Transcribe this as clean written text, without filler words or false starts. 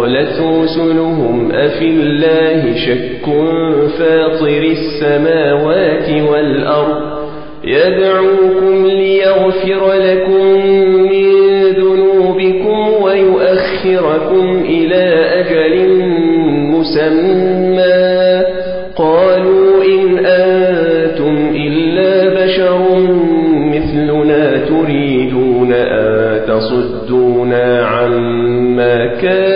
قالت رسلهم أفي الله شك فاطر السماوات والأرض يدعوكم ليغفر لكم من ذنوبكم ويؤخركم إلى أجل مسمى قالوا إن أنتم إلا بشر مثلنا تريدون أن تصدونا عما كان